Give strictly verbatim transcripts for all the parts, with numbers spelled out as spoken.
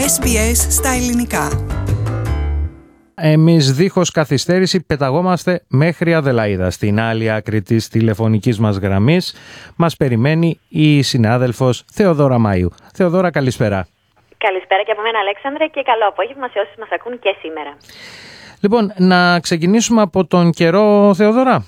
Ες Μπι Ες στα ελληνικά. Εμείς δίχως καθυστέρηση πεταγόμαστε μέχρι Αδελαΐδα. Στην άλλη άκρη της τηλεφωνικής μας γραμμής μας περιμένει η συνάδελφος Θεοδόρα Μαΐου. Θεοδόρα, καλησπέρα. Καλησπέρα και από μένα, Αλέξανδρε, και καλό απόγευμα σε όσους μας ακούν και σήμερα. Λοιπόν, να ξεκινήσουμε από τον καιρό, Θεοδόρα.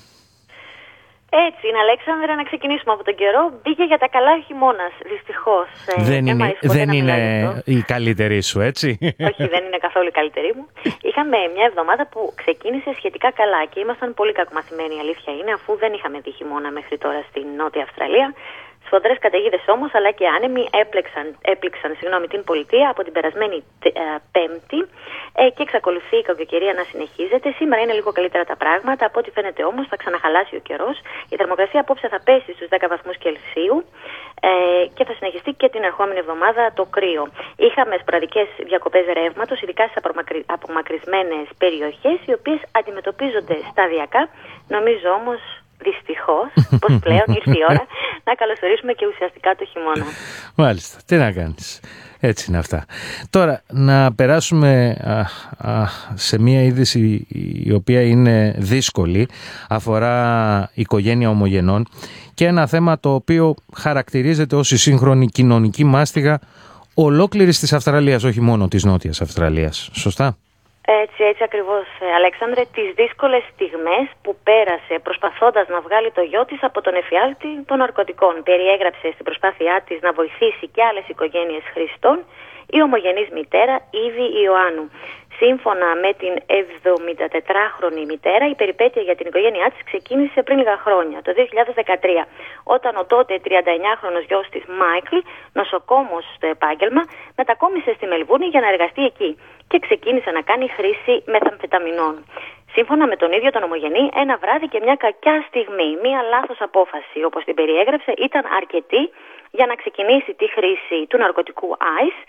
Έτσι είναι, Αλέξανδρε, να ξεκινήσουμε από τον καιρό. Μπήκε για τα καλά ο χειμώνας, δυστυχώς. Δεν ε, είναι, δεν είναι η καλύτερη σου, έτσι. Όχι, δεν είναι καθόλου η καλύτερη μου. Είχαμε μια εβδομάδα που ξεκίνησε σχετικά καλά και ήμασταν πολύ κακομαθημένοι, η αλήθεια είναι, αφού δεν είχαμε δει χειμώνα μέχρι τώρα στην Νότια Αυστραλία. Σφοδρές καταιγίδες όμως, αλλά και άνεμοι έπληξαν, έπληξαν συγγνώμη, την πολιτεία από την περασμένη ε, Πέμπτη ε, και εξακολουθεί η κακοκαιρία να συνεχίζεται. Σήμερα είναι λίγο καλύτερα τα πράγματα, από ό,τι φαίνεται όμως θα ξαναχαλάσει ο καιρός. Η θερμοκρασία απόψε θα πέσει στους δέκα βαθμούς Κελσίου ε, και θα συνεχιστεί και την ερχόμενη εβδομάδα το κρύο. Είχαμε σποραδικές διακοπές ρεύματος, ειδικά στις απομακρυ... απομακρυσμένες περιοχές, οι οποίες αντιμετωπίζονται σταδιακά. Νομίζω όμως, δυστυχώς, πως πλέον ήρθε η ώρα να καλωσορίσουμε και ουσιαστικά το χειμώνα. Μάλιστα, τι να κάνεις. Έτσι είναι αυτά. Τώρα, να περάσουμε α, α, σε μία είδηση η οποία είναι δύσκολη, αφορά οικογένεια ομογενών και ένα θέμα το οποίο χαρακτηρίζεται ως η σύγχρονη κοινωνική μάστιγα ολόκληρης της Αυστραλίας, όχι μόνο της Νότιας Αυστραλίας. Σωστά? Έτσι, έτσι ακριβώς, Αλέξανδρε, τις δύσκολες στιγμές που πέρασε προσπαθώντας να βγάλει το γιο της από τον εφιάλτη των ναρκωτικών. Περιέγραψε στην προσπάθειά της να βοηθήσει και άλλες οικογένειες χρηστών η ομογενής μητέρα Ήβη Ιωάννου. Σύμφωνα με την εβδομηντατετράχρονη μητέρα, η περιπέτεια για την οικογένειά της ξεκίνησε πριν λίγα χρόνια, το δύο χιλιάδες δεκατρία, όταν ο τότε τριανταεννιάχρονος γιος της Μάικλ, νοσοκόμος στο επάγγελμα, μετακόμισε στη Μελβούρνη για να εργαστεί εκεί και ξεκίνησε να κάνει χρήση μεθαμφεταμινών. Σύμφωνα με τον ίδιο τον ομογενή, ένα βράδυ και μια κακιά στιγμή, μια λάθος απόφαση, όπως την περιέγραψε, ήταν αρκετή για να ξεκινήσει τη χρήση του ναρκωτικού Ice,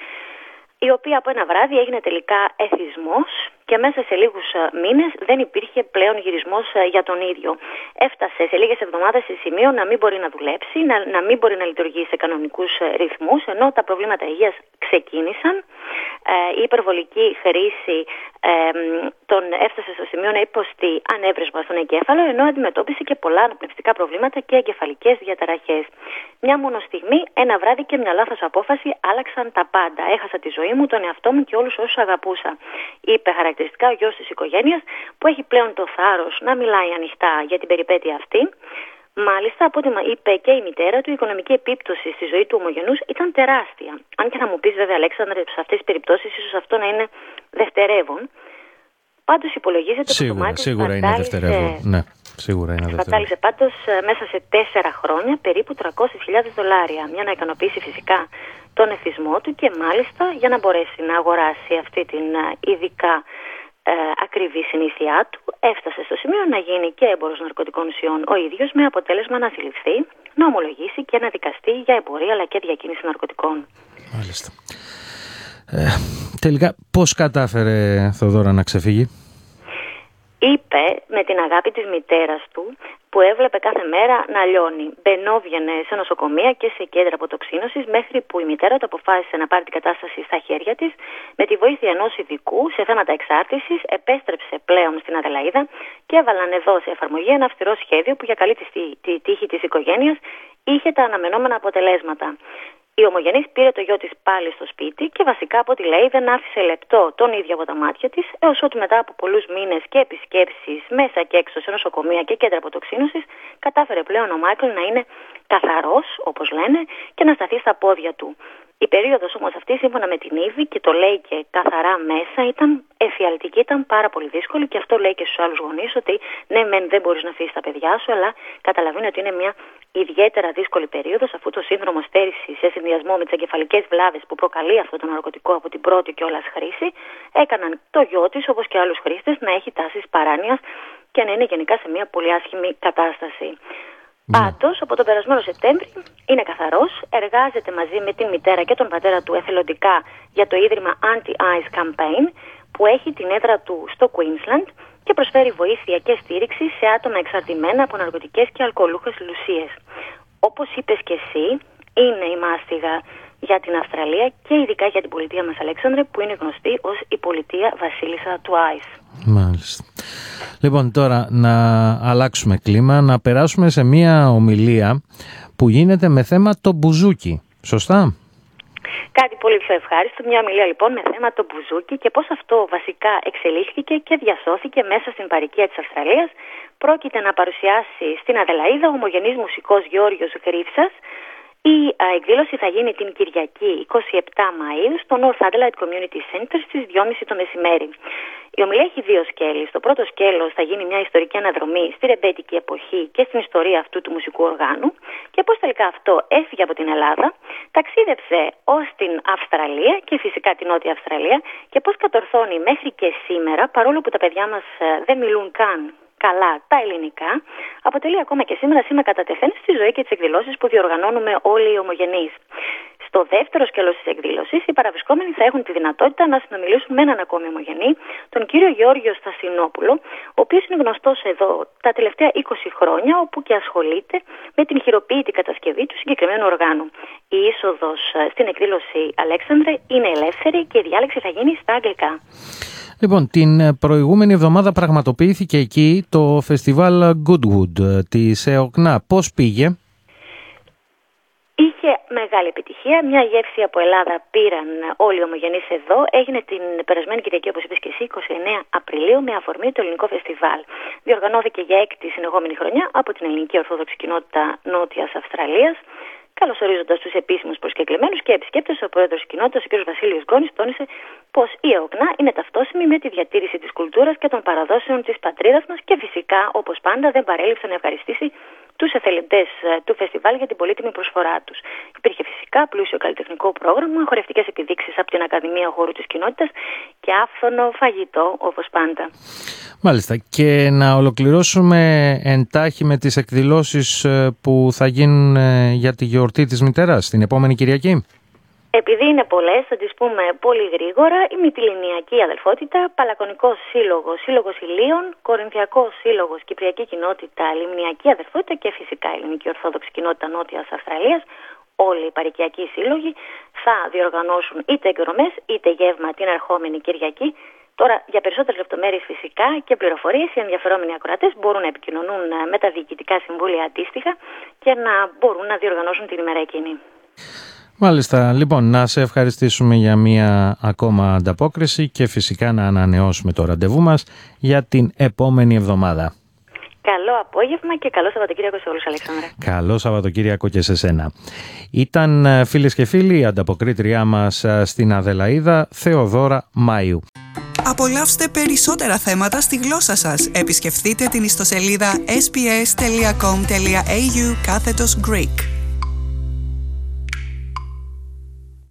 η οποία από ένα βράδυ έγινε τελικά εθισμός και μέσα σε λίγους μήνες δεν υπήρχε πλέον γυρισμός για τον ίδιο. Έφτασε σε λίγες εβδομάδες σε σημείο να μην μπορεί να δουλέψει, να, να μην μπορεί να λειτουργεί σε κανονικούς ρυθμούς, ενώ τα προβλήματα υγείας ξεκίνησαν. Ε, η υπερβολική χρήση ε, τον έφτασε στο σημείο να υποστεί ανέβρισμα στον εγκέφαλο, ενώ αντιμετώπισε και πολλά αναπνευστικά προβλήματα και εγκεφαλικές διαταραχές. Μια μόνο στιγμή, ένα βράδυ και μια λάθος απόφαση άλλαξαν τα πάντα. Έχασα τη ζωή μου, τον εαυτό μου και όλους όσους αγαπούσα, είπε χαρακτηριστικά ο γιος της οικογένειας, που έχει πλέον το θάρρος να μιλάει ανοιχτά για την περιπέτεια αυτή. Μάλιστα, από ό,τι είπε και η μητέρα του, η οικονομική επίπτωση στη ζωή του ομογενούς ήταν τεράστια. Αν και θα μου πεις, βέβαια, Αλέξανδρε, σε αυτές τις περιπτώσεις ίσως αυτό να είναι δευτερεύον. Πάντως υπολογίζεται σίγουρα, ότι το Μάικλ σίγουρα είναι δευτερεύον. Ναι, σίγουρα είναι δευτερεύον. Κατάληξε πάντως μέσα σε τέσσερα χρόνια περίπου τριακόσιες χιλιάδες δολάρια, μια να ικανοποιήσει φυσικά τον εθισμό του και μάλιστα για να μπορέσει να αγοράσει αυτή την ειδικά ε, ακριβή συνήθειά του, έφτασε στο σημείο να γίνει και έμπορος ναρκωτικών ουσιών ο ίδιος, με αποτέλεσμα να συλληφθεί, να ομολογήσει και να δικαστεί για εμπορία αλλά και διακίνηση ναρκωτικών. Μάλιστα. Ε, τελικά πώς κατάφερε, Θεοδόρα, να ξεφύγει? Είπε με την αγάπη της μητέρας του, που έβλεπε κάθε μέρα να λιώνει. Μπαινόβγαινε σε νοσοκομεία και σε κέντρα αποτοξίνωσης, μέχρι που η μητέρα του αποφάσισε να πάρει την κατάσταση στα χέρια της. Με τη βοήθεια ενός ειδικού σε θέματα εξάρτησης, επέστρεψε πλέον στην Αδελαΐδα και έβαλαν εδώ σε εφαρμογή ένα αυστηρό σχέδιο που για καλή τη τύχη της οικογένειας είχε τα αναμενόμενα αποτελέσματα. Η ομογενής πήρε το γιο της πάλι στο σπίτι και βασικά, από ό,τι λέει, δεν άφησε λεπτό τον ίδιο από τα μάτια της, έως ότου μετά από πολλούς μήνες και επισκέψεις μέσα και έξω σε νοσοκομεία και κέντρα αποτοξίνωσης, κατάφερε πλέον ο Μάικλ να είναι καθαρός, όπως λένε, και να σταθεί στα πόδια του. Η περίοδος όμως αυτή, σύμφωνα με την Ήβη, και το λέει και καθαρά μέσα, ήταν εφιαλτική, ήταν πάρα πολύ δύσκολη, και αυτό λέει και στους άλλους γονείς, ότι ναι, μεν δεν μπορείς να αφήσεις τα παιδιά σου, αλλά καταλαβαίνει ότι είναι μια ιδιαίτερα δύσκολη περίοδος, αφού το σύνδρομο στέρησης σε συνδυασμό με τις εγκεφαλικές βλάβες που προκαλεί αυτό το ναρκωτικό από την πρώτη κιόλας χρήση, έκαναν το γιο της, όπως και άλλους χρήστες, να έχει τάσεις παράνοιας και να είναι γενικά σε μια πολύ άσχημη κατάσταση. Mm. Πάντως, από τον περασμένο Σεπτέμβρη είναι καθαρός, εργάζεται μαζί με την μητέρα και τον πατέρα του εθελοντικά για το ίδρυμα Anti-Ice Campaign, που έχει την έδρα του στο Queensland και προσφέρει βοήθεια και στήριξη σε άτομα εξαρτημένα από ναρκωτικές και αλκοολούχες ουσίες. Όπως είπες και εσύ, είναι η μάστιγα για την Αυστραλία και ειδικά για την πολιτεία μας, Αλέξανδρε, που είναι γνωστή ως η πολιτεία βασίλισσα του Άις. Μάλιστα. Λοιπόν, τώρα να αλλάξουμε κλίμα, να περάσουμε σε μια ομιλία που γίνεται με θέμα το μπουζούκι. Σωστά? Κάτι πολύ πιο ευχάριστο, μια ομιλία λοιπόν με θέμα το μπουζούκι και πώς αυτό βασικά εξελίχθηκε και διασώθηκε μέσα στην παροικία της Αυστραλίας. Πρόκειται να παρουσιάσει στην Αδελαΐδα ο ομογενής μουσικός Γιώργος Γρίψας. Η εκδήλωση θα γίνει την Κυριακή εικοστή εβδόμη Μαΐου στο North Adelaide Community Center στις δυόμιση το μεσημέρι. Η ομιλία έχει δύο σκέλη. Στο πρώτο σκέλος θα γίνει μια ιστορική αναδρομή στη ρεμπέτικη εποχή και στην ιστορία αυτού του μουσικού οργάνου και πώς τελικά αυτό έφυγε από την Ελλάδα, ταξίδεψε ως την Αυστραλία και φυσικά την Νότια Αυστραλία και πώς κατορθώνει μέχρι και σήμερα, παρόλο που τα παιδιά μας δεν μιλούν καν καλά τα ελληνικά, αποτελεί ακόμα και σήμερα σήμα κατά τεθέν στη ζωή και τις εκδηλώσεις που διοργανώνουμε όλοι οι ομογενείς. Στο δεύτερο σκέλος της εκδήλωσης, οι παραβρισκόμενοι θα έχουν τη δυνατότητα να συνομιλήσουν με έναν ακόμη ομογενή, τον κύριο Γεώργιο Στασινόπουλο, ο οποίος είναι γνωστός εδώ τα τελευταία είκοσι χρόνια, όπου και ασχολείται με την χειροποίητη κατασκευή του συγκεκριμένου οργάνου. Η είσοδος στην εκδήλωση, Αλέξανδρε, είναι ελεύθερη και η διάλεξη θα γίνει στα αγγλικά. Λοιπόν, την προηγούμενη εβδομάδα πραγματοποιήθηκε εκεί το φεστιβάλ Goodwood της ΕΟΚΝΑ. Πώς πήγε? Είχε μεγάλη επιτυχία. Μια γεύση από Ελλάδα πήραν όλοι οι ομογενείς εδώ. Έγινε την περασμένη Κυριακή, όπως είπες και εσύ, εικοστή ενάτη Απριλίου, με αφορμή το ελληνικό φεστιβάλ. Διοργανώθηκε για έκτη συνεχόμενη χρονιά από την ελληνική Ορθόδοξη Κοινότητα Νότιας Αυστραλίας. Καλωσορίζοντας τους επίσημους προσκεκλημένους και επισκέπτες, ο πρόεδρος της κοινότητας, ο κ. Βασίλειος Γκόνης, τόνισε πως η ΕΟΚΝΑ είναι ταυτόσιμη με τη διατήρηση της κουλτούρας και των παραδόσεων της πατρίδας μας και φυσικά, όπως πάντα, δεν παρέλειψε να ευχαριστήσει τους εθελοντές του φεστιβάλ για την πολύτιμη προσφορά τους. Υπήρχε φυσικά πλούσιο καλλιτεχνικό πρόγραμμα, χορευτικές επιδείξεις από την Ακαδημία Χώρου της Κοινότητας και άφθονο φαγητό, όπως πάντα. Μάλιστα. Και να ολοκληρώσουμε εντάχει με τις εκδηλώσεις που θα γίνουν για τη γιορτή της μητέρας την επόμενη Κυριακή. Επειδή είναι πολλές, θα τις πούμε πολύ γρήγορα. Η Μυτιληνιακή Αδελφότητα, Παλακωνικός Σύλλογος, Σύλλογος Ηλίων, Κορινθιακός Σύλλογος, Κυπριακή Κοινότητα, Λιμνιακή Αδελφότητα και φυσικά Ελληνική Ορθόδοξη Κοινότητα Νότιας Αυστραλίας. Όλοι οι παροικιακοί σύλλογοι θα διοργανώσουν είτε εκδρομές είτε γεύμα την ερχόμενη Κυριακή. Τώρα, για περισσότερες λεπτομέρειες φυσικά και πληροφορίες, οι ενδιαφερόμενοι ακροατές μπορούν να επικοινωνούν με τα διοικητικά συμβούλια αντίστοιχα και να μπορούν να διοργανώσουν την ημέρα εκείνη. Μάλιστα. Λοιπόν, να σε ευχαριστήσουμε για μία ακόμα ανταπόκριση και φυσικά να ανανεώσουμε το ραντεβού μας για την επόμενη εβδομάδα. Καλό απόγευμα και καλό Σαββατοκύριακο σε όλους, Αλέξανδρε. Καλό Σαββατοκύριακο και σε σένα. Ήταν, φίλες και φίλοι, η ανταποκρίτριά μας στην Αδελαΐδα, Θεοδώρα Μάιου. Απολαύστε περισσότερα θέματα στη γλώσσα σας. Επισκεφτείτε την ιστοσελίδα ες μπι ες τελεία κομ τελεία έι γιου κάθετος Greek.